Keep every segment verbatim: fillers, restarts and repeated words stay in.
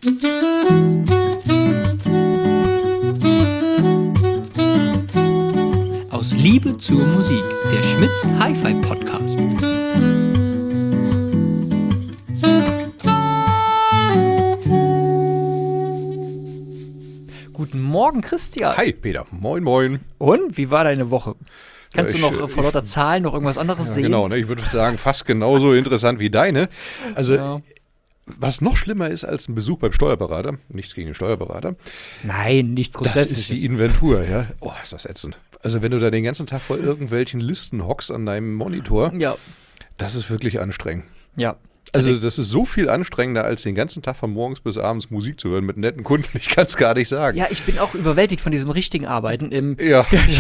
Aus Liebe zur Musik, der Schmitz Hi-Fi Podcast. Guten Morgen, Christian. Hi, Peter. Moin, moin. Und, wie war deine Woche? Kannst ja, du noch ich, vor lauter ich, Zahlen noch irgendwas anderes ja, sehen? Genau, ne, ich würde sagen, fast genauso interessant wie deine. Also, ja. Was noch schlimmer ist als ein Besuch beim Steuerberater, nichts gegen den Steuerberater. Nein, nichts Grundsätzliches. Das ist die Inventur, ja. Oh, ist das ätzend. Also, wenn du da den ganzen Tag vor irgendwelchen Listen hockst an deinem Monitor, ja. Das ist wirklich anstrengend. Ja. Also das ist so viel anstrengender, als den ganzen Tag von morgens bis abends Musik zu hören mit netten Kunden. Ich kann es gar nicht sagen. Ja, ich bin auch überwältigt von diesem richtigen Arbeiten. Im, ja. Ich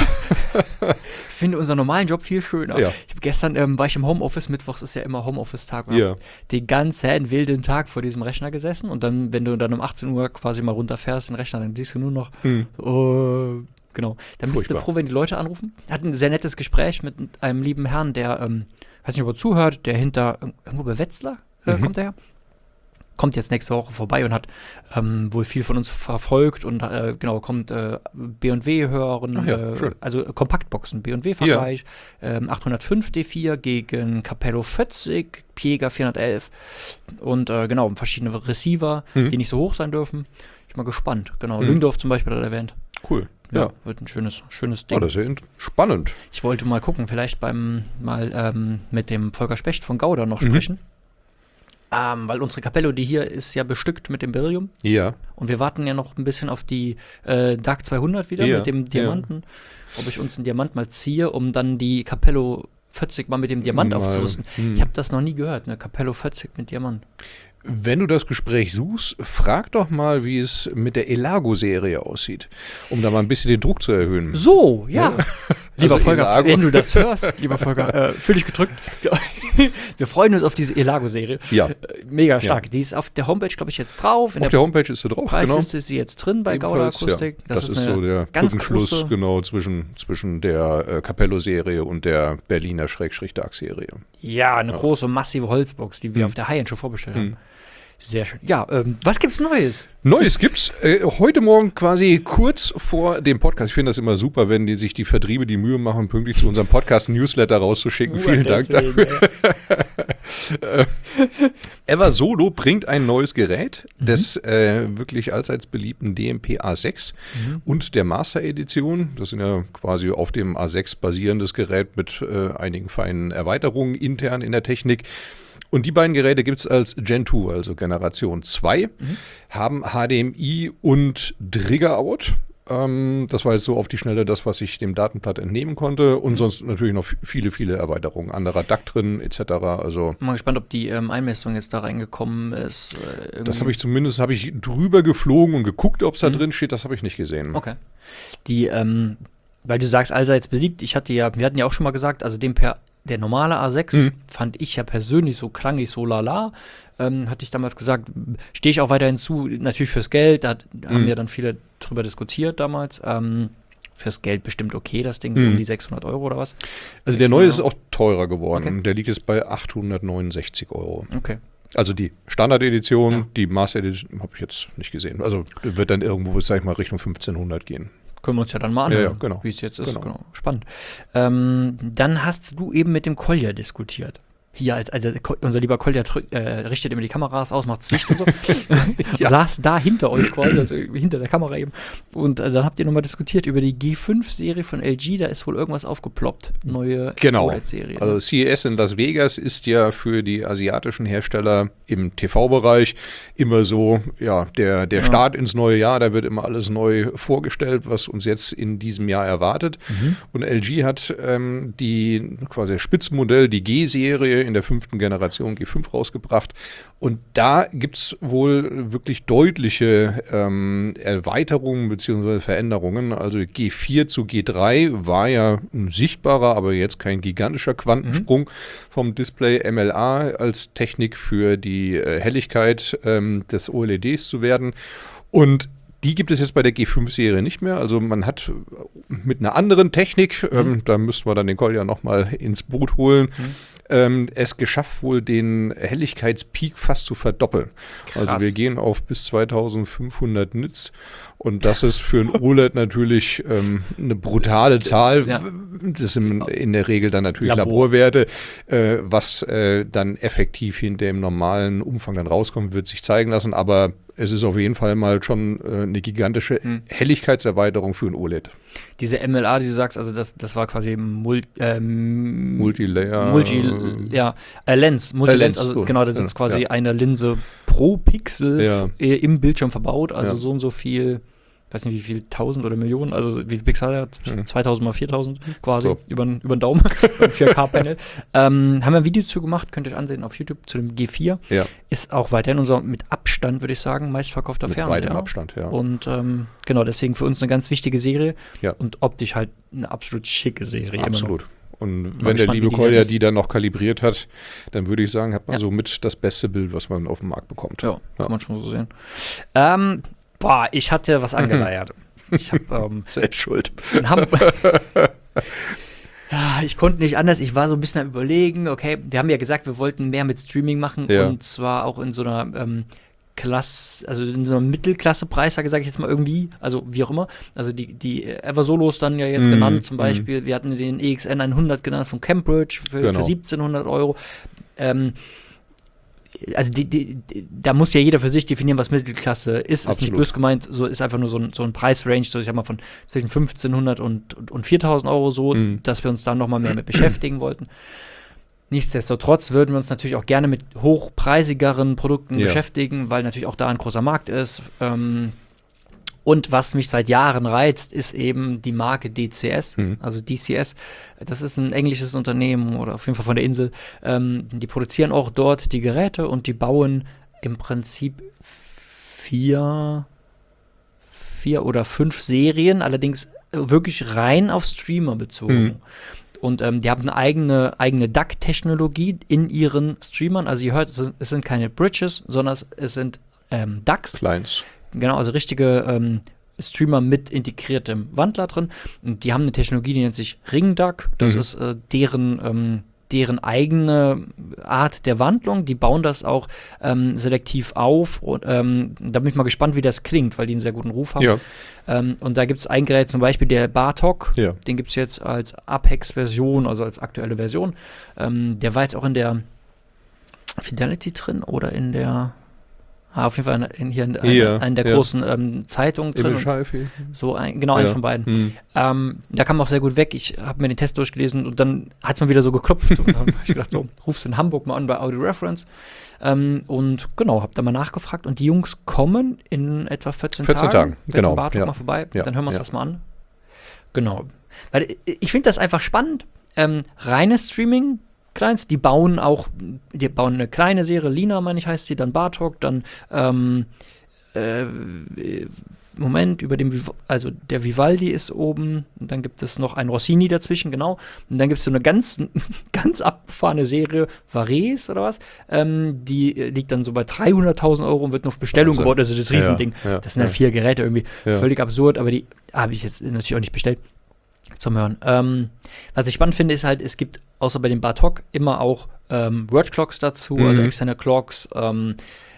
finde unseren normalen Job viel schöner. Ja. Ich, gestern ähm, war ich im Homeoffice, mittwochs ist ja immer Homeoffice-Tag. Und ja. Den ganzen wilden Tag vor diesem Rechner gesessen. Und dann, wenn du dann um achtzehn Uhr quasi mal runterfährst, den Rechner, dann siehst du nur noch, hm. oh, genau. Dann bist du froh, wenn die Leute anrufen. Ich hatte ein sehr nettes Gespräch mit einem lieben Herrn, der, ähm, weiß nicht, ob er zuhört, der hinter, irgendwo bei Wetzlar, Äh, mhm. kommt er her. Kommt jetzt nächste Woche vorbei und hat ähm, wohl viel von uns verfolgt und äh, genau, kommt äh, B und W hören, ja, äh, also Kompaktboxen, B und W-Vergleich, ja. ähm, achthundertfünf D vier gegen Capello vierzig, Piega vierhundertelf und äh, genau, verschiedene Receiver, mhm. die nicht so hoch sein dürfen. Ich bin mal gespannt, genau. Mhm. Lüngdorf zum Beispiel hat er erwähnt. Cool. Ja, ja, wird ein schönes, schönes Ding. Oh, das ist ja spannend. Ich wollte mal gucken, vielleicht beim mal ähm, mit dem Volker Specht von Gauder noch sprechen. Mhm. Ähm, weil unsere Capello, die hier ist ja bestückt mit dem Beryllium. Ja. Und wir warten ja noch ein bisschen auf die äh, Dark zweihundert wieder ja. mit dem Diamanten. Ja. Ob ich uns einen Diamant mal ziehe, um dann die Capello vierzig mal mit dem Diamant mal. aufzurüsten. Hm. Ich habe das noch nie gehört, ne? Capello vierzig mit Diamant. Wenn du das Gespräch suchst, frag doch mal, wie es mit der Elago-Serie aussieht, um da mal ein bisschen den Druck zu erhöhen. So, ja. ja. Lieber also Volker, Elago. wenn du das hörst, lieber Volker, äh, fühl dich gedrückt. Wir freuen uns auf diese Elago-Serie. Ja. Mega stark. Ja. Die ist auf der Homepage, glaube ich, jetzt drauf. In auf der, der Homepage ist sie drauf, Preisliste genau. ist sie jetzt drin bei Gauder Akustik. Ja. Das, das ist, ist so der ganz Schluss genau zwischen, zwischen der äh, Capello-Serie und der Berliner Schrägstrich-Dark-Serie. Ja, eine ja. große, massive Holzbox, die wir mhm. auf der High-End schon vorbestellt haben. Mhm. Sehr schön. Ja, ähm, was gibt's Neues? Neues gibt's äh, heute Morgen quasi kurz vor dem Podcast. Ich finde das immer super, wenn die sich die Vertriebe die Mühe machen, pünktlich zu unserem Podcast-Newsletter rauszuschicken. Uh, Vielen Dank dafür. äh, Eversolo bringt ein neues Gerät mhm. des äh, wirklich allseits beliebten D M P A sechs mhm. und der Master-Edition. Das sind ja quasi auf dem A sechs basierendes Gerät mit äh, einigen feinen Erweiterungen intern in der Technik. Und die beiden Geräte gibt es als Gen zwei, also Generation zwei, mhm. haben H D M I und Trigger-Out. Ähm, das war jetzt so auf die Schnelle das, was ich dem Datenblatt entnehmen konnte. Und mhm. sonst natürlich noch viele, viele Erweiterungen. Anderer D A C drin, et cetera. Also, ich bin mal gespannt, ob die ähm, Einmessung jetzt da reingekommen ist. Äh, das habe ich zumindest, habe ich drüber geflogen und geguckt, ob es da mhm. drin steht. Das habe ich nicht gesehen. Okay. Die, ähm, weil du sagst, allseits beliebt. Ich hatte ja, wir hatten ja auch schon mal gesagt, also dem per Der normale A sechs mhm. fand ich ja persönlich so klanglich so lala. Ähm, hatte ich damals gesagt, stehe ich auch weiterhin zu, natürlich fürs Geld, da mhm. haben ja dann viele drüber diskutiert damals. Ähm, fürs Geld bestimmt okay, das Ding, so mhm. um die sechshundert Euro oder was. Also der neue ist auch teurer geworden. Okay. Der liegt jetzt bei achthundertneunundsechzig Euro. Okay. Also die Standard-Edition, ja. die Master-Edition habe ich jetzt nicht gesehen. Also wird dann irgendwo, sag ich mal, Richtung fünfzehnhundert gehen. Können wir uns ja dann mal anhören, ja, ja, genau. wie es jetzt ist. Genau. Genau. Spannend. Ähm, dann hast du eben mit dem Kolja diskutiert. Hier, als, also unser lieber Kolja äh, richtet immer die Kameras aus, macht das Licht und so. ja. Saß da hinter euch quasi, also hinter der Kamera eben. Und äh, dann habt ihr nochmal diskutiert über die G fünf Serie von L G. Da ist wohl irgendwas aufgeploppt. Neue genau. O L E D-Serie. Also C E S in Las Vegas ist ja für die asiatischen Hersteller im T V-Bereich immer so, ja, der, der ja. Start ins neue Jahr. Da wird immer alles neu vorgestellt, was uns jetzt in diesem Jahr erwartet. Mhm. Und L G hat ähm, die quasi das Spitzenmodell, die G-Serie in der fünften Generation G fünf rausgebracht. Und da gibt es wohl wirklich deutliche ähm, Erweiterungen bzw. Veränderungen. Also G vier zu G drei war ja ein sichtbarer, aber jetzt kein gigantischer Quantensprung mhm. vom Display M L A als Technik für die äh, Helligkeit ähm, des O L E Ds zu werden. Und die gibt es jetzt bei der G fünf Serie nicht mehr. Also man hat mit einer anderen Technik, mhm. ähm, da müssten wir dann den Kolja nochmal ins Boot holen, mhm. ähm, es geschafft, wohl den Helligkeitspeak fast zu verdoppeln. Krass. Also wir gehen auf bis zweitausendfünfhundert Nits. Und das ist für ein O L E D natürlich ähm, eine brutale Zahl. Ja. Das sind in der Regel dann natürlich Labor. Laborwerte. Äh, was äh, dann effektiv hinter dem normalen Umfang dann rauskommt, wird sich zeigen lassen. Aber es ist auf jeden Fall mal schon äh, eine gigantische hm. Helligkeitserweiterung für ein O L E D. Diese M L A, die du sagst, also das, das war quasi Mul ähm, Multilayer. Multi, ja, äh, Lens. Multilens, also so. Genau, da ist jetzt quasi ja. eine Linse pro Pixel ja. äh, im Bildschirm verbaut. Also ja. so und so viel, ich weiß nicht, wie viel, tausend oder Millionen, also wie viel Pixel hat er? Mhm. zweitausend mal viertausend quasi, so. über den Daumen, vier K-Panel. ähm, haben wir ein Video zu gemacht, könnt ihr euch ansehen auf YouTube, zu dem G vier. Ja. Ist auch weiterhin unser, mit Abstand, würde ich sagen, meistverkaufter mit Fernseher. Mit weitem Abstand, ja. Und ähm, genau, deswegen für uns eine ganz wichtige Serie ja. und optisch halt eine absolut schicke Serie. Absolut. Und wenn gespannt, der liebe Kolja die dann noch kalibriert hat, dann würde ich sagen, hat man ja. so mit das beste Bild, was man auf dem Markt bekommt. Ja, ja. kann man schon so sehen. Ähm, Boah, ich hatte was angeleiert. Ich hab, ähm, Selbst schuld. In Hamburg. Ja, ich konnte nicht anders. Ich war so ein bisschen am Überlegen. Okay, wir haben ja gesagt, wir wollten mehr mit Streaming machen. Ja. Und zwar auch in so einer ähm, Klasse, also in so einem Mittelklasse-Preis, sage ich jetzt mal irgendwie. Also wie auch immer. Also die, die Eversolos dann ja jetzt mm, genannt zum Beispiel. Mm. Wir hatten den E X N hundert genannt von Cambridge für, genau. für siebzehnhundert Euro. Ähm, Also die, die, die, da muss ja jeder für sich definieren, was Mittelklasse ist. Absolut. Ist nicht böse gemeint, so ist einfach nur so ein, so ein Preisrange, so ich sag mal von zwischen fünfzehnhundert und, und, und viertausend Euro so, mhm. dass wir uns da nochmal mehr mit beschäftigen wollten. Nichtsdestotrotz würden wir uns natürlich auch gerne mit hochpreisigeren Produkten ja. beschäftigen, weil natürlich auch da ein großer Markt ist. Ähm, Und was mich seit Jahren reizt, ist eben die Marke D C S, mhm. also D C S. Das ist ein englisches Unternehmen oder auf jeden Fall von der Insel. Ähm, die produzieren auch dort die Geräte und die bauen im Prinzip vier, vier oder fünf Serien, allerdings wirklich rein auf Streamer bezogen. Mhm. Und ähm, die haben eine eigene, eigene D A C-Technologie in ihren Streamern. Also ihr hört, es sind, es sind keine Bridges, sondern es, es sind ähm, D A Cs. Clients. Genau, also richtige ähm, Streamer mit integriertem Wandler drin. Und die haben eine Technologie, die nennt sich Ring D A C. Das mhm. ist äh, deren, ähm, deren eigene Art der Wandlung. Die bauen das auch ähm, selektiv auf. Und ähm, da bin ich mal gespannt, wie das klingt, weil die einen sehr guten Ruf haben. Ja. Ähm, und da gibt es ein Gerät, zum Beispiel der Bartok. Ja. Den gibt es jetzt als Apex-Version, also als aktuelle Version. Ähm, der war jetzt auch in der Fidelity drin oder in der Ah, auf jeden Fall in, hier in einer ein der ja. großen ähm, Zeitungen drin. So ein, genau, ja. einen von beiden. Mhm. Ähm, da kam auch sehr gut weg. Ich habe mir den Test durchgelesen und dann hat es mal wieder so geklopft. Und dann habe ich gedacht, so, rufst du in Hamburg mal an bei Audio Reference. Ähm, und genau, habe da mal nachgefragt. Und die Jungs kommen in etwa vierzehn, vierzehn Tagen. Mit genau. dem Bartok ja. mal vorbei. Ja. Dann hören wir uns ja. das mal an. Genau. Weil ich finde das einfach spannend. Ähm, reines Streaming. Clients, die bauen auch, die bauen eine kleine Serie, Lina, meine ich, heißt sie, dann Bartok, dann ähm, äh, Moment, über dem, also der Vivaldi ist oben, und dann gibt es noch ein Rossini dazwischen, genau, und dann gibt es so eine ganz, ganz abgefahrene Serie, Varese oder was, ähm, die liegt dann so bei dreihunderttausend Euro und wird nur auf Bestellung also, gebaut, also das Riesending, ja, ja, das sind dann ja. vier Geräte irgendwie, ja. völlig absurd, aber die habe ich jetzt natürlich auch nicht bestellt. Zum Hören. Ähm, was ich spannend finde, ist halt, es gibt außer bei dem Bartok immer auch ähm, Word-Clocks dazu, mhm. also externe Clocks. Ähm,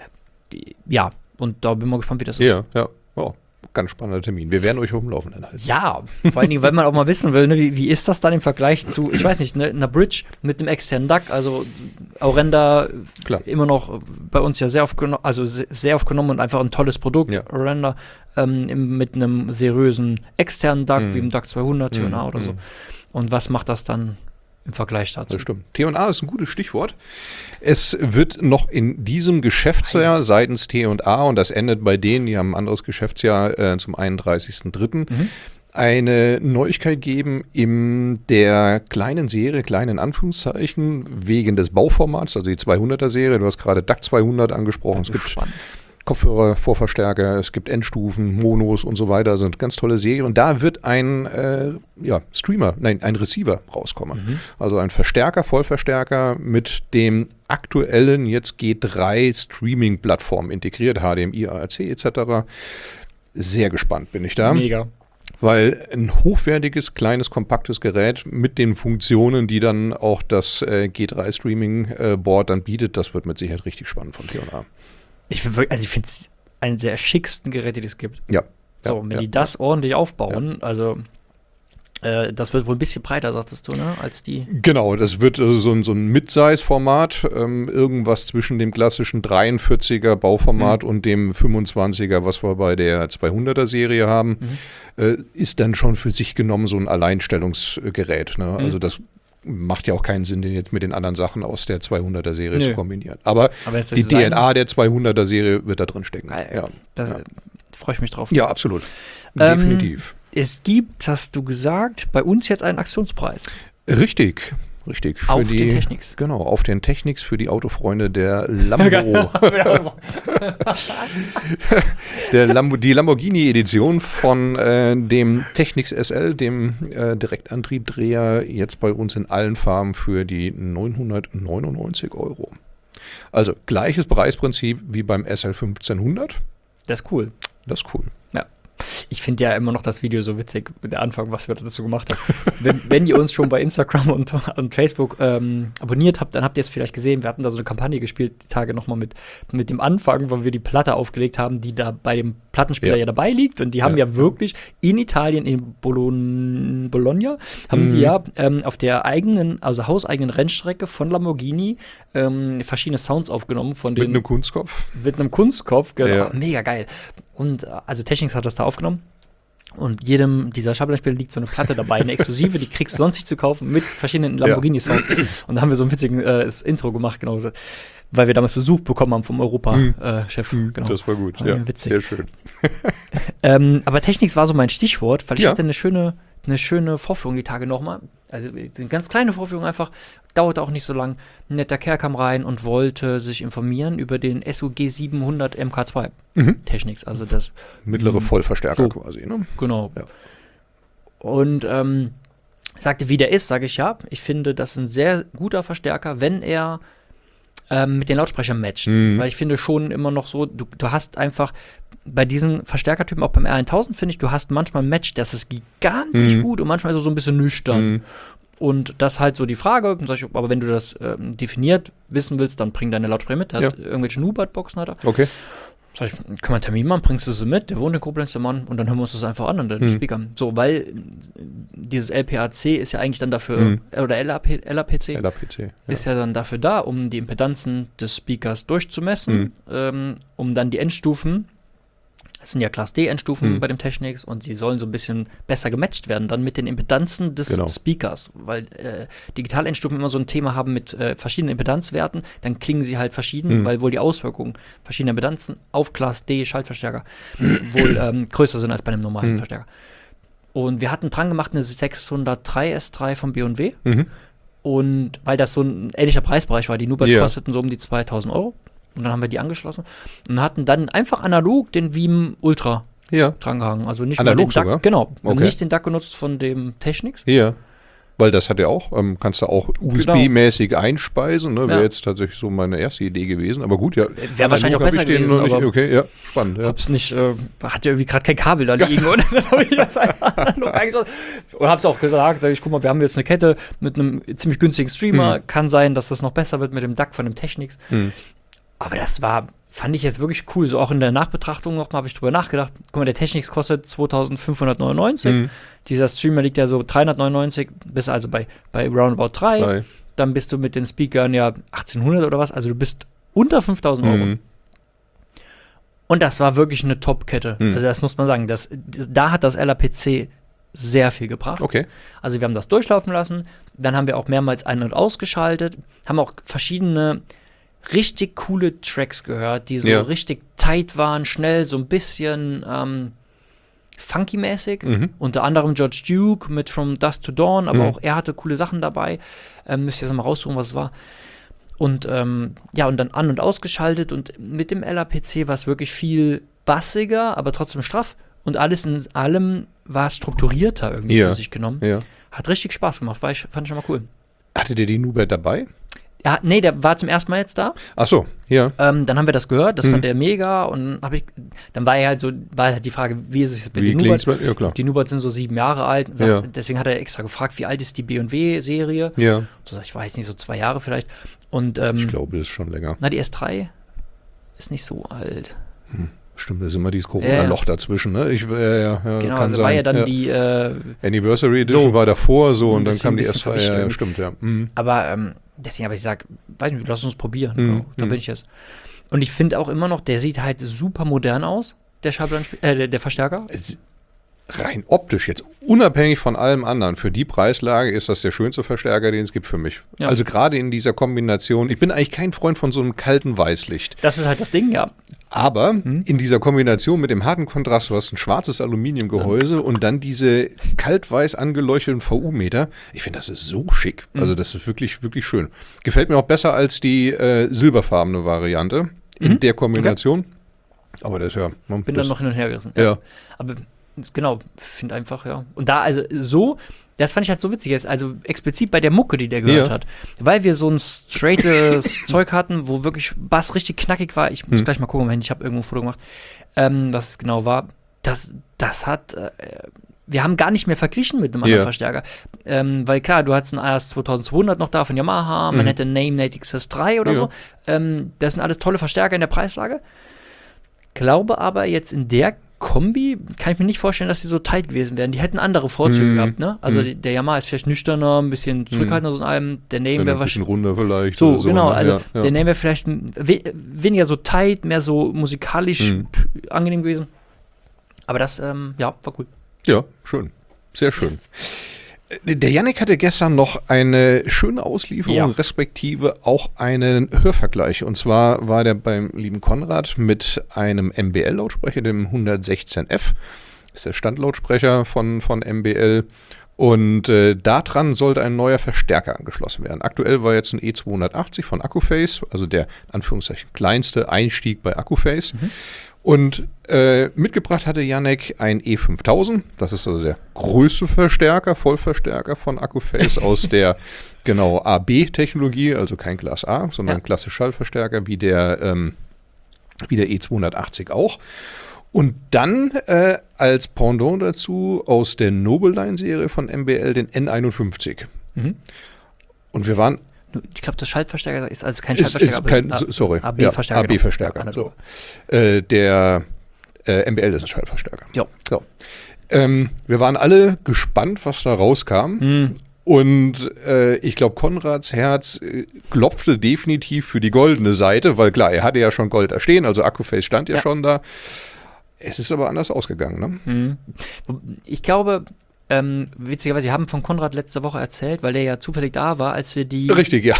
ja, und da bin ich mal gespannt, wie das ja, ist. Ja, ja. Oh, ganz spannender Termin. Wir werden euch auf dem Laufenden halten. Ja, vor allen Dingen, weil man auch mal wissen will, ne, wie, wie ist das dann im Vergleich zu, ich weiß nicht, ne, einer Bridge mit einem externen D A C, also Aurenda Klar. immer noch bei uns ja sehr oft genommen, also sehr oft genommen und einfach ein tolles Produkt, ja. Aurenda, ähm, im, mit einem seriösen externen D A C, mm. wie im D A C zweihundert, T und A mm. oder so. Und was macht das dann im Vergleich dazu? Das stimmt. T und A ist ein gutes Stichwort. Es wird noch in diesem Geschäftsjahr seitens T und A, und das endet bei denen, die haben ein anderes Geschäftsjahr äh, zum einunddreißigsten dritten, mhm. eine Neuigkeit geben in der kleinen Serie, kleinen Anführungszeichen, wegen des Bauformats, also die zweihunderter Serie. Du hast gerade D A C zweihundert angesprochen. Es gibt spannend. Kopfhörer, Vorverstärker, es gibt Endstufen, Monos und so weiter, sind ganz tolle Serien. Und da wird ein äh, ja, Streamer, nein, ein Receiver rauskommen. Mhm. Also ein Verstärker, Vollverstärker mit dem aktuellen jetzt G drei Streaming-Plattform integriert, H D M I, A R C et cetera. Sehr gespannt bin ich da. Mega. Weil ein hochwertiges, kleines, kompaktes Gerät mit den Funktionen, die dann auch das äh, G drei Streaming äh, Board dann bietet, das wird mit Sicherheit richtig spannend von T und A. Ich, also ich finde es eines der schicksten Geräte, die es gibt. Ja. So, ja, wenn ja, die das ja. ordentlich aufbauen, Ja. also äh, das wird wohl ein bisschen breiter, sagtest du, ne, als die. Genau, das wird also so ein, so ein Mid-Size-Format, ähm, irgendwas zwischen dem klassischen dreiundvierziger Bauformat mhm. und dem fünfundzwanziger, was wir bei der zweihunderter Serie haben, mhm. äh, ist dann schon für sich genommen so ein Alleinstellungsgerät. Ne? Mhm. Also das macht ja auch keinen Sinn, den jetzt mit den anderen Sachen aus der zweihunderter Serie Nö. zu kombinieren. Aber, Aber die D N A der zweihunderter Serie wird da drin stecken. Ja, das ja. freue ich mich drauf. Ja, absolut. Ähm, Definitiv. Es gibt, hast du gesagt, bei uns jetzt einen Aktionspreis. Richtig, richtig. Für auf die, den Technics. Genau, auf den Technics für die Autofreunde der Lambo. der Lambo die Lamborghini-Edition von äh, dem Technics S L, dem äh, Direktantriebdreher, jetzt bei uns in allen Farben für die neunhundertneunundneunzig Euro. Also gleiches Preisprinzip wie beim S L fünfzehnhundert. Das ist cool. Das ist cool. Ja. Ich finde ja immer noch das Video so witzig, der Anfang, was wir dazu gemacht haben. wenn, wenn ihr uns schon bei Instagram und, und Facebook ähm, abonniert habt, dann habt ihr es vielleicht gesehen. Wir hatten da so eine Kampagne gespielt, die Tage nochmal mit, mit dem Anfang, wo wir die Platte aufgelegt haben, die da bei dem Plattenspieler ja, ja dabei liegt. Und die haben ja, ja wirklich in Italien, in Bologna, Bologna haben mhm. die ja ähm, auf der eigenen, also hauseigenen Rennstrecke von Lamborghini ähm, verschiedene Sounds aufgenommen. Von den, mit einem Kunstkopf. Mit einem Kunstkopf, genau. Ja. Mega geil. Und also Technics hat das da aufgenommen. Und jedem dieser Schallplattenspieler liegt so eine Platte dabei, eine exklusive, die kriegst du sonst nicht zu kaufen, mit verschiedenen Lamborghini-Sounds. Ja. Und da haben wir so ein witziges äh, Intro gemacht, genau, weil wir damals Besuch bekommen haben vom Europa-Chef. Mhm. Äh, genau. Das war gut, war ja, witzig. Sehr schön. ähm, aber Technics war so mein Stichwort, weil ich ja. hatte eine schöne, eine schöne Vorführung die Tage nochmal. Also es sind ganz kleine Vorführungen einfach, dauerte auch nicht so lang. Ein netter Kerl kam rein und wollte sich informieren über den S U G siebenhundert M K zwei mhm. Technics, also das mittlere Vollverstärker so, quasi, ne? Genau. Ja. Und ähm, sagte, wie der ist, sage ich ja. Ich finde, das ist ein sehr guter Verstärker, wenn er ähm, mit den Lautsprechern matcht. Mhm. Weil ich finde schon immer noch so, du, du hast einfach bei diesen Verstärkertypen, auch beim R tausend, finde ich, du hast manchmal ein Match, das ist gigantisch mhm. gut und manchmal ist es so ein bisschen nüchtern. Mhm. Und das ist halt so die Frage, sag ich, aber wenn du das ähm, definiert wissen willst, dann bring deine Lautsprecher mit. Der ja. hat irgendwelche Nubert-Boxen hat er. Okay. Sag ich, können wir einen Termin machen, bringst du sie mit, der wohnt in Koblenz, der Mann, und dann hören wir uns das einfach an an den mhm. Speakern. So, weil dieses L P A C ist ja eigentlich dann dafür, mhm. oder L A P, L A P C, L A P C ja. ist ja dann dafür da, um die Impedanzen des Speakers durchzumessen, mhm. ähm, um dann die Endstufen, das sind ja Class D Endstufen mhm. bei dem Technics, und sie sollen so ein bisschen besser gematcht werden dann mit den Impedanzen des genau. Speakers, weil äh, digitale Endstufen immer so ein Thema haben mit äh, verschiedenen Impedanzwerten, dann klingen sie halt verschieden, mhm. weil wohl die Auswirkungen verschiedener Impedanzen auf Class D Schaltverstärker wohl ähm, größer sind als bei einem normalen mhm. Verstärker. Und wir hatten dran gemacht eine sechshundertdrei S drei vom B und W mhm. und weil das so ein ähnlicher Preisbereich war, die Nubert yeah. kosteten so um die zweitausend Euro. Und dann haben wir die angeschlossen und hatten dann einfach analog den Veeam Ultra ja. drangehangen. Also nicht analog mal den D A C, sogar? Genau. Okay. Nicht den D A C genutzt von dem Technics. Ja. Weil das hat ja auch, ähm, kannst du auch U S B-mäßig genau. einspeisen. Ne? Wäre ja. jetzt tatsächlich so meine erste Idee gewesen. Aber gut, ja. Wäre wahrscheinlich auch besser gewesen. Nicht, okay, ja, spannend. Ja. Hab's nicht, äh, hat ja irgendwie gerade kein Kabel da liegen. Und dann habe ich das einfach analog eingeschlossen. Und hab's auch gesagt, sag ich, guck mal, wir haben jetzt eine Kette mit einem ziemlich günstigen Streamer. Mhm. Kann sein, dass das noch besser wird mit dem D A C von dem Technics. Mhm. Aber das war, fand ich jetzt wirklich cool. So auch in der Nachbetrachtung nochmal habe ich drüber nachgedacht. Guck mal, der Technics kostet zweitausendfünfhundertneunundneunzig. Mhm. Dieser Streamer liegt ja so dreihundertneunundneunzig, bist also bei, bei roundabout drei. drei. Dann bist du mit den Speakern ja achtzehnhundert oder was. Also du bist unter fünftausend Euro. Mhm. Und das war wirklich eine Top-Kette. Mhm. Also das muss man sagen. Das, da hat das L A P C sehr viel gebracht. Okay. Also wir haben das durchlaufen lassen. Dann haben wir auch mehrmals ein- und ausgeschaltet. Haben auch verschiedene richtig coole Tracks gehört, die so ja. richtig tight waren, schnell, so ein bisschen ähm, funky-mäßig. Mhm. Unter anderem George Duke mit From Dusk to Dawn, aber mhm. auch er hatte coole Sachen dabei. Ähm, müsst ihr jetzt mal raussuchen, was es war. Und ähm, ja, und dann an- und ausgeschaltet, und mit dem L A P C war es wirklich viel bassiger, aber trotzdem straff, und alles in allem war es strukturierter irgendwie ja. für sich genommen. Ja. Hat richtig Spaß gemacht, war ich, fand ich schon mal cool. Hattet ihr die Nubert dabei? Ja, nee, der war zum ersten Mal jetzt da. Ach so, ja. Ähm, dann haben wir das gehört, das Mhm. fand er mega und hab ich, dann war er halt so, war halt die Frage, wie ist es jetzt mit Wie den klingt's Nuberts? mit? Ja, klar. Die Nuberts sind so sieben Jahre alt. Sagt, Ja. Deswegen hat er extra gefragt, wie alt ist die B und W-Serie? Ja. So sag ich, weiß nicht, so zwei Jahre vielleicht. Und ähm, Ich glaube, das ist schon länger. na, die S drei ist nicht so alt. Hm. Stimmt, da ist immer dieses Corona-Loch Ja. dazwischen, ne? Ich, äh, ja, ja, Genau, kann also sein. war ja dann ja. die, äh, Anniversary Edition So. war davor so und, Und dann deswegen kam ein die bisschen S zwei. verwischt Ja, ja, irgendwie. stimmt, ja. Mhm. aber ähm, deswegen habe ich gesagt, weiß nicht, lass uns probieren. Mhm. Genau, da Mhm. bin ich jetzt. Und ich finde auch immer noch, der sieht halt super modern aus, der Schallplattenspieler, äh, der, der Verstärker. Es- Rein optisch jetzt, unabhängig von allem anderen, für die Preislage ist das der schönste Verstärker, den es gibt für mich. Ja. Also gerade in dieser Kombination, ich bin eigentlich kein Freund von so einem kalten Weißlicht, Das ist halt das Ding, ja. aber Mhm. in dieser Kombination mit dem harten Kontrast, du hast ein schwarzes Aluminiumgehäuse und dann diese kaltweiß angeleuchteten V U-Meter, ich finde, das ist so schick. Mhm. Also das ist wirklich, wirklich schön. Gefällt mir auch besser als die äh, silberfarbene Variante in Mhm. der Kombination. Aber das ja. Man, Bin das, dann noch hin und her gerissen. Ja. Aber genau, finde einfach, ja. Und da, also so, das fand ich halt so witzig jetzt, also explizit bei der Mucke, die der gehört Ja. hat. Weil wir so ein straightes Zeug hatten, wo wirklich Bass richtig knackig war. Ich muss Hm. gleich mal gucken, ich habe irgendwo ein Foto gemacht, ähm, was es genau war. Das, das hat, äh, wir haben gar nicht mehr verglichen mit einem anderen Ja. Verstärker. Ähm, weil klar, du hattest einen A S zweitausendzweihundert noch da von Yamaha, man Mhm. hätte einen Name-Nate X S drei oder Ja. so. Ähm, das sind alles tolle Verstärker in der Preislage. Glaube aber jetzt in der Kombi kann ich mir nicht vorstellen, dass die so tight gewesen wären. Die hätten andere Vorzüge Mhm. gehabt, ne? Also Mhm. der Yamaha ist vielleicht nüchterner, ein bisschen zurückhaltender so in allem. Der Name Wenn wäre ein bisschen wahrscheinlich runder vielleicht. so, oder so, genau. ne? Also ja, ja. der Name wäre vielleicht ein, we weniger so tight, mehr so musikalisch Mhm. p- angenehm gewesen. Aber das, ähm, ja, war cool. Ja, schön. Sehr schön. Yes. Der Yannick hatte gestern noch eine schöne Auslieferung, Ja. respektive auch einen Hörvergleich. Und zwar war der beim lieben Konrad mit einem M B L-Lautsprecher, dem hundertsechzehn F. Das ist der Standlautsprecher von, von M B L. Und äh, daran sollte ein neuer Verstärker angeschlossen werden. Aktuell war jetzt ein E zweihundertachtzig von Accuphase, also der in Anführungszeichen kleinste Einstieg bei Accuphase. Mhm. Und äh, mitgebracht hatte Yannick ein E fünftausend. Das ist also der größte Verstärker, Vollverstärker von Accuphase aus der genau A B-Technologie, also kein Glas A, sondern Ja. klassisch Schallverstärker wie der, ähm, wie der E zweihundertachtzig auch. Und dann äh, als Pendant dazu aus der Noble-Line-Serie von M B L den N einundfünfzig. Mhm. Und wir waren Ich glaube, das Schaltverstärker ist also kein Ist- Schaltverstärker, ist kein, aber so- sorry. A B-Verstärker. Ja, A B-Verstärker. Ja, so. äh, der äh, M B L ist ein Schallverstärker. Ja. So. Ähm, wir waren alle gespannt, was da rauskam. Mhm. Und äh, ich glaube, Konrads Herz äh, klopfte definitiv für die goldene Seite, weil klar, er hatte ja schon Gold da stehen, also Accuphase stand ja, Ja. schon da. Es ist aber anders ausgegangen, ne? Mhm. Ich glaube, ähm, witzigerweise, wir haben von Konrad letzte Woche erzählt, weil der ja zufällig da war, als wir die, Richtig, ja.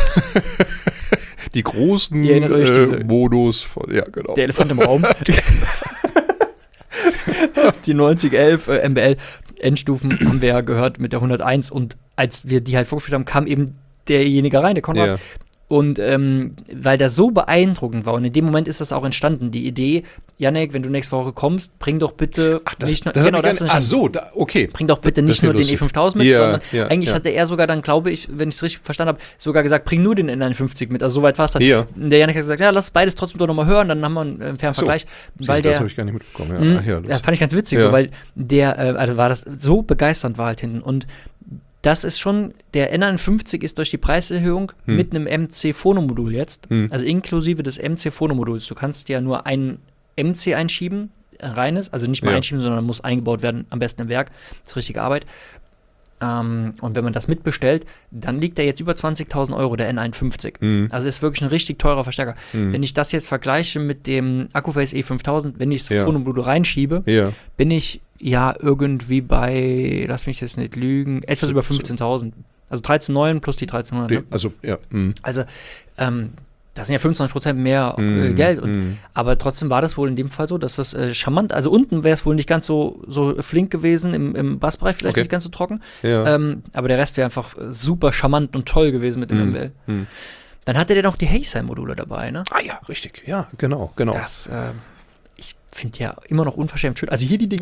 Die großen Ihr erinnert euch, äh, diese- Modus von, ja, genau. der Elefant im Raum, die neunzig elf äh, M B L Endstufen haben wir ja gehört mit der hunderteins und als wir die halt vorgeführt haben, kam eben derjenige rein, der Konrad. Ja. Und ähm, weil der so beeindruckend war und in dem Moment ist das auch entstanden, die Idee, Yannick, wenn du nächste Woche kommst, bring doch bitte Ach, das, nicht nur, das genau, hab ich das ist gar nicht- Ach entstanden. so, da, okay. Bring doch bitte Das nicht ist ja nur den lustig. E fünftausend mit, Ja, sondern ja, eigentlich ja. hatte er sogar dann, glaube ich, wenn ich es richtig verstanden habe, sogar gesagt, bring nur den N einundfünfzig mit. Also soweit war es dann. Ja. Der Yannick hat gesagt, ja, lass beides trotzdem doch nochmal hören, dann haben wir einen äh, fairen Ach so. Vergleich. Siehst Weil du, das der, habe ich gar nicht mitbekommen. Ja, mh, Ach ja, ja, lustig. fand ich ganz witzig, Ja. so, weil der, äh, also war das so begeisternd war halt hinten. Und das ist schon, der N einundfünfzig ist durch die Preiserhöhung Hm. mit einem M C-Phonomodul jetzt, Hm. also inklusive des M C-Phonomoduls. Du kannst ja nur ein M C einschieben, ein reines, also nicht mal Ja. einschieben, sondern muss eingebaut werden, am besten im Werk. Das ist richtige Arbeit. Ähm, und wenn man das mitbestellt, dann liegt der jetzt über zwanzigtausend Euro, der N einundfünfzig. Mhm. Also ist wirklich ein richtig teurer Verstärker. Mhm. Wenn ich das jetzt vergleiche mit dem Accuphase E fünftausend, wenn ich das Ja. Phonomodul reinschiebe, Ja. bin ich ja irgendwie bei, lass mich jetzt nicht lügen, etwas So- über so- fünfzehntausend. Also dreizehn Komma neun plus die dreizehnhundert. Ne? Also, ja. Mhm. Also, ähm, das sind ja fünfundzwanzig Prozent mehr äh, Mhm. Geld. Und, Mhm. aber trotzdem war das wohl in dem Fall so, dass das äh, charmant, also unten wäre es wohl nicht ganz so, so flink gewesen, im, im Bassbereich vielleicht Okay. nicht ganz so trocken. Ja. Ähm, aber der Rest wäre einfach äh, super charmant und toll gewesen mit dem Mhm. M W L. Mhm. Dann hatte der noch die Heyside-Module dabei, ne? Ah ja, richtig. Ja, genau, genau. Das, äh, ich finde ja immer noch unverschämt schön. Also hier die Dinger,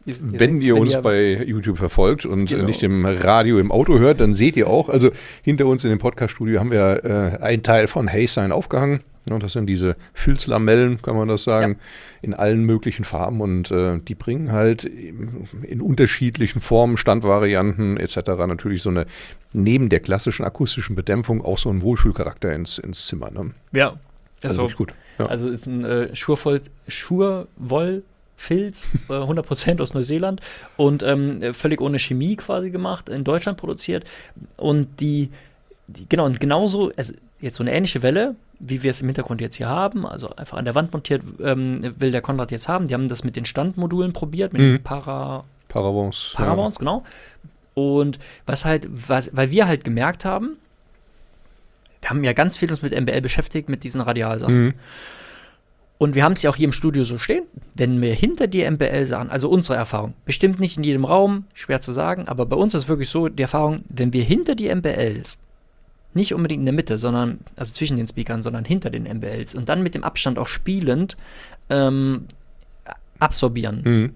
ihr wenn ihr uns bei YouTube verfolgt und genau. nicht im Radio im Auto hört, dann seht ihr auch, also hinter uns in dem Podcast-Studio haben wir äh, einen Teil von Haysign aufgehangen. Ja, das sind diese Filzlamellen, kann man das sagen, ja. in allen möglichen Farben und äh, die bringen halt in, in unterschiedlichen Formen, Standvarianten et cetera natürlich so eine, neben der klassischen akustischen Bedämpfung auch so einen Wohlfühlcharakter ins, ins Zimmer. Ne? Ja, ist also so. Gut. Ja. Also ist ein äh, Schurwoll, Schurwollfilz, äh, hundert Prozent aus Neuseeland und ähm, völlig ohne Chemie quasi gemacht, in Deutschland produziert und die, die genau, und genauso, also jetzt so eine ähnliche Welle, wie wir es im Hintergrund jetzt hier haben, also einfach an der Wand montiert, ähm, will der Konrad jetzt haben. Die haben das mit den Standmodulen probiert, mit mhm. den Para, Paravents. Paravents, ja. genau. Und was halt, was, weil wir halt gemerkt haben, wir haben ja ganz viel uns mit M B L beschäftigt, mit diesen Radialsachen. Mhm. Und wir haben es ja auch hier im Studio so stehen, wenn wir hinter die M B L-Sachen, also unsere Erfahrung, bestimmt nicht in jedem Raum, schwer zu sagen, aber bei uns ist es wirklich so, die Erfahrung, wenn wir hinter die M B Ls, nicht unbedingt in der Mitte, sondern, also zwischen den Speakern, sondern hinter den M B Ls und dann mit dem Abstand auch spielend ähm, absorbieren, mhm.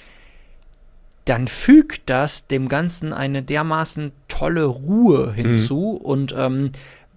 dann fügt das dem Ganzen eine dermaßen tolle Ruhe hinzu mhm. und ähm,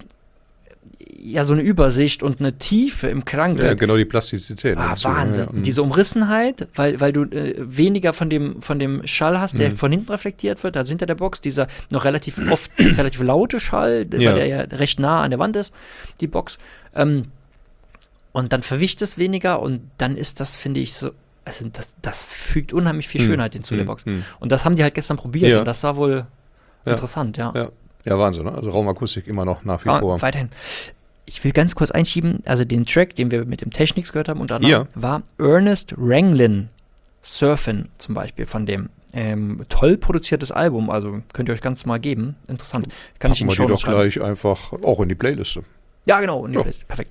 ja, so eine Übersicht und eine Tiefe im Klang. Ja, genau, die Plastizität. Ah, Wahnsinn. Ja, ja. Diese Umrissenheit, weil, weil du äh, weniger von dem, von dem Schall hast, der mhm. von hinten reflektiert wird, also hinter der Box, dieser noch relativ oft relativ laute Schall, ja. weil der ja recht nah an der Wand ist, die Box. Ähm, und dann verwischt es weniger und dann ist das, finde ich, so, also das, das fügt unheimlich viel Schönheit mhm. hinzu mhm. der Box. Mhm. Und das haben die halt gestern probiert ja. und das war wohl ja. interessant, ja. ja. Ja, Wahnsinn, ne? Also Raumakustik immer noch nach wie Ra- vor. Weiterhin. Ich will ganz kurz einschieben, also den Track, den wir mit dem Technics gehört haben, unter anderem, ja. war Ernest Ranglin Surfin zum Beispiel von dem. Ähm, toll produziertes Album, also könnt ihr euch ganz mal geben. Interessant. Kann Packen ich Ihnen wir schon die doch gleich einfach auch in die Playliste. Ja, genau, in die ja. Playliste. Perfekt.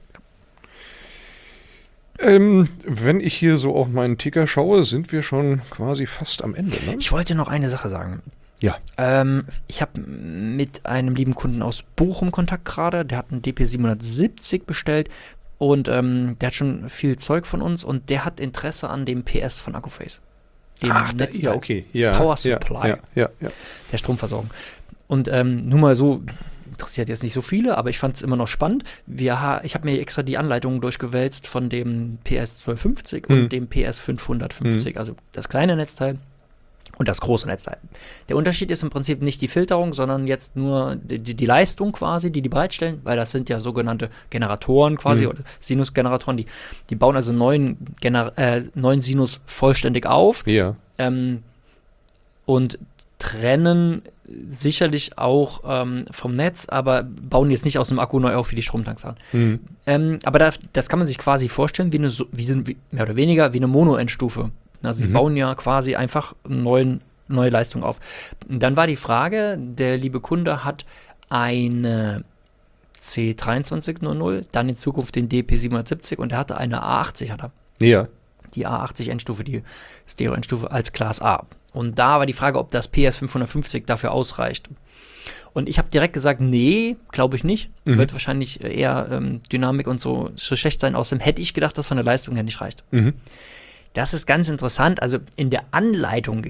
Ähm, wenn ich hier so auf meinen Ticker schaue, sind wir schon quasi fast am Ende. Ne? Ich wollte noch eine Sache sagen. Ja. Ähm, ich habe mit einem lieben Kunden aus Bochum Kontakt gerade. Der hat einen D P siebenhundertsiebzig bestellt und ähm, der hat schon viel Zeug von uns und der hat Interesse an dem P S von Accuphase. Dem Ach, Netzteil. ja, okay. Ja, Power Supply. Ja, ja, ja. Der Stromversorgung. Und ähm, nur mal so, interessiert jetzt nicht so viele, aber ich fand es immer noch spannend. Wir ha- ich habe mir extra die Anleitungen durchgewälzt von dem P S zwölfhundertfünfzig mhm. und dem P S fünfhundertfünfzig, mhm. also das kleine Netzteil und das große Netzteil. Der Unterschied ist im Prinzip nicht die Filterung, sondern jetzt nur die, die, die Leistung quasi, die die bereitstellen, weil das sind ja sogenannte Generatoren quasi, mhm. oder Sinus-Generatoren, die, die bauen also neuen, Gener- äh, neuen Sinus vollständig auf ja. ähm, und trennen sicherlich auch ähm, vom Netz, aber bauen jetzt nicht aus dem Akku neu auf, wie die Stromtanks an. Mhm. Ähm, aber da, das kann man sich quasi vorstellen, wie eine, wie, wie, mehr oder weniger wie eine Mono-Endstufe. Also sie mhm. bauen ja quasi einfach neuen, neue Leistung auf. Und dann war die Frage, der liebe Kunde hat eine C dreiundzwanzig null null, dann in Zukunft den D P siebenhundertsiebzig und er hatte eine A achtzig, hat er. Ja. Die A achtzig Endstufe, die Stereo-Endstufe als Class A. Und da war die Frage, ob das P S fünfhundertfünfzig dafür ausreicht. Und ich habe direkt gesagt, nee, glaube ich nicht. Mhm. Wird wahrscheinlich eher ähm, Dynamik und so, so schlecht sein. Außerdem hätte ich gedacht, dass von der Leistung her nicht reicht. Mhm. Das ist ganz interessant. Also in der Anleitung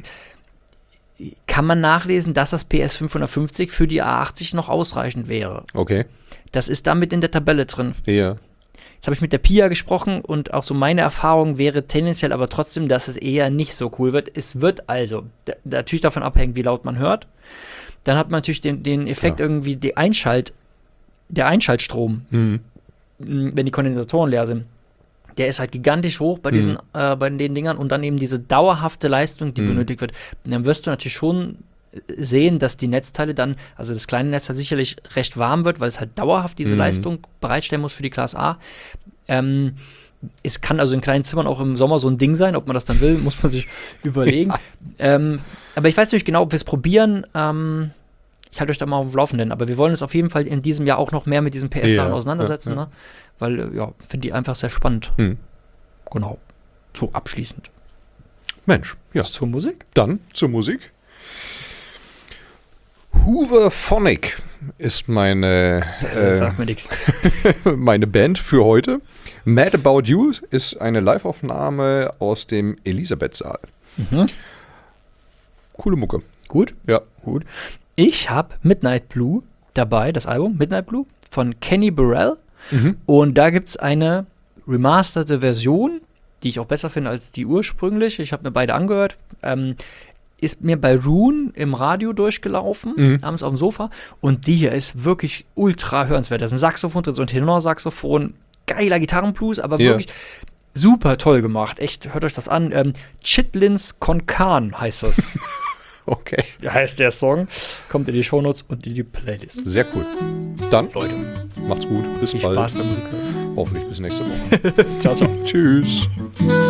kann man nachlesen, dass das P S fünfhundertfünfzig für die A achtzig noch ausreichend wäre. Okay. Das ist damit in der Tabelle drin. Ja. Jetzt habe ich mit der Pia gesprochen und auch so meine Erfahrung wäre tendenziell aber trotzdem, dass es eher nicht so cool wird. Es wird also d- natürlich davon abhängen, wie laut man hört. Dann hat man natürlich den, den Effekt Klar. irgendwie, die Einschalt, der Einschaltstrom, mhm. wenn die Kondensatoren leer sind. Der ist halt gigantisch hoch bei diesen, mhm. äh, bei den Dingern und dann eben diese dauerhafte Leistung, die mhm. benötigt wird. Und dann wirst du natürlich schon sehen, dass die Netzteile dann, also das kleine Netzteil sicherlich recht warm wird, weil es halt dauerhaft diese mhm. Leistung bereitstellen muss für die Class A. Ähm, es kann also in kleinen Zimmern auch im Sommer so ein Ding sein, ob man das dann will, muss man sich überlegen. Ja. Ähm, aber ich weiß nicht genau, ob wir es probieren. Ähm, ich halte euch da mal auf dem Laufenden, aber wir wollen uns auf jeden Fall in diesem Jahr auch noch mehr mit diesen P S-Sachen ja, auseinandersetzen, ja, ja. Ne? Weil, ja, finde ich einfach sehr spannend. Hm. Genau. So abschließend. Mensch, ja. Zur Musik? Dann zur Musik. Hooverphonic ist meine, das äh, sagt mir nichts. meine Band für heute. Mad About You ist eine Live-Aufnahme aus dem Elisabethsaal. Mhm. coole Mucke. Gut? Ja. Gut. Ich habe Midnight Blue dabei, das Album Midnight Blue von Kenny Burrell. Mhm. Und da gibt es eine remasterte Version, die ich auch besser finde als die ursprüngliche. Ich habe mir beide angehört. Ähm, ist mir bei Rune im Radio durchgelaufen, mhm. abends auf dem Sofa. Und die hier ist wirklich ultra hörenswert. Da ist ein Saxophon drin, so ein Tenorsaxophon, geiler Gitarrenblues, aber ja. wirklich super toll gemacht. Echt, hört euch das an. Ähm, Chitlins Konkan heißt das. Okay. Ja, heißt der Song. Kommt in die Shownotes und in die Playlist. Sehr cool. Dann, Leute, macht's gut. Bis viel bald. Spaß beim Musik hören. Hoffentlich bis nächste Woche. Ciao, ciao. Tschüss.